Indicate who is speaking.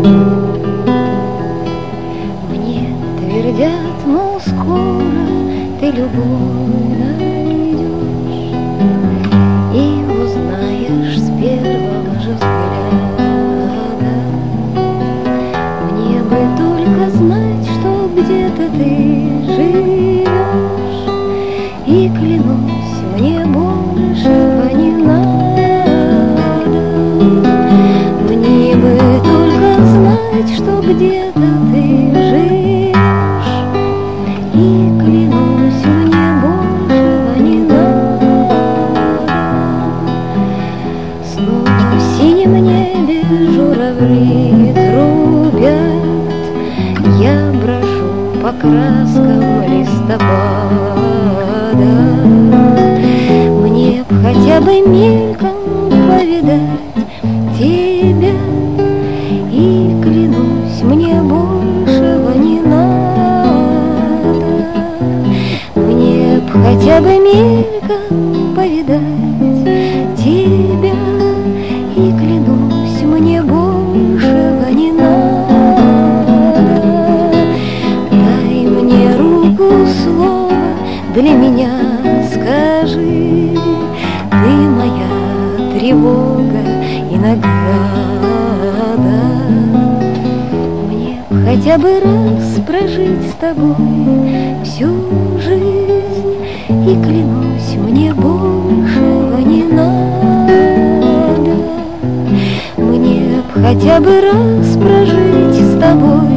Speaker 1: Мне твердят, мол, скоро ты любовь найдешь и узнаешь с первого же взгляда. Мне бы только знать, что где-то ты живешь, и клянусь, мне большего не надо. Мне бы только знать, что где-то ты живешь, и клянусь, мне большего не надо. Снова в синем небе журавли трубят, я брожу по краскам листопада. Мне б хотя бы мельком повидать тебя, и клянусь, мне большего не надо. Мне б хотя бы мельком повидать тебя, и клянусь, мне большего не надо. Дай мне руку, слово для меня скажи, ты моя тревога и награда. Мне б хотя бы раз прожить с тобой всю жизнь, и клянусь, мне большего не надо. Мне б хотя бы раз прожить с тобой